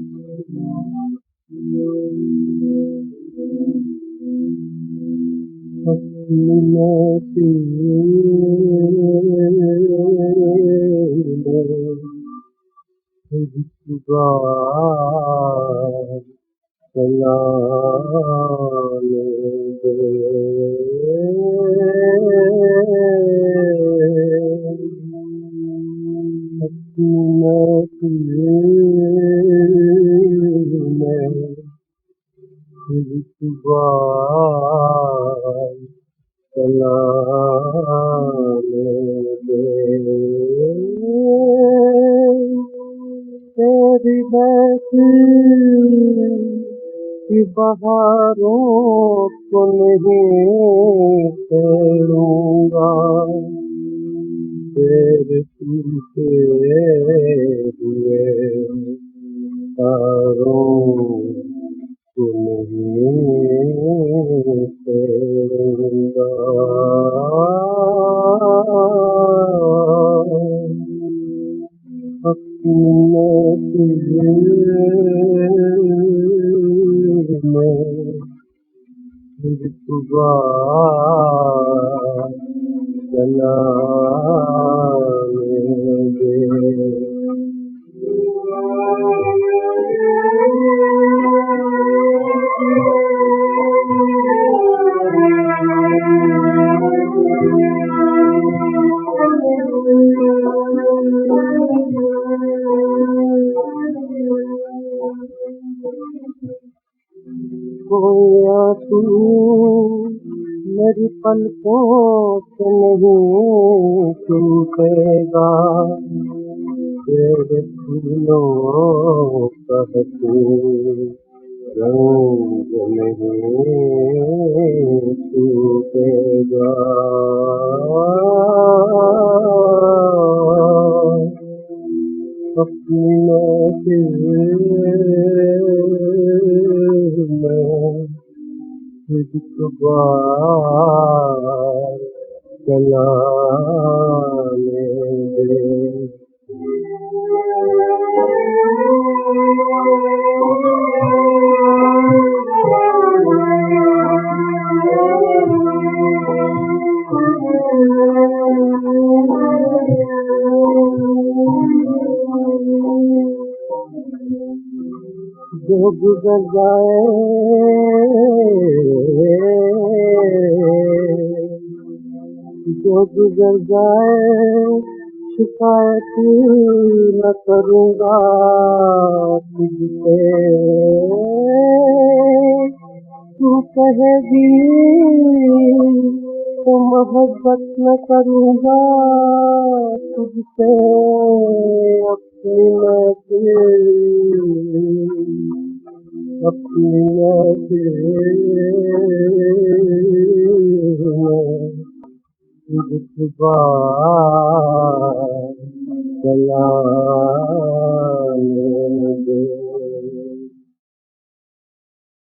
तेरी बहती की बहारों को नहीं छोड़ूंगा, तेरे टूटे हुए तारों को नहीं छोड़ूंगा। अपने दिल में चलाने दे। कोई आंसू मेरी पलकों से नहीं छूटेगा, तेरे फूलों का रंग नहीं छूटेगा। अपने दिल में एक बार चलाने दे। जो गुजर जाए जो गुजर जाए शिकायत न करूँगा तुझसे। तू कहेगी तो मोहब्बत न करूँगा तुझसे। अपनी एक बार चलाने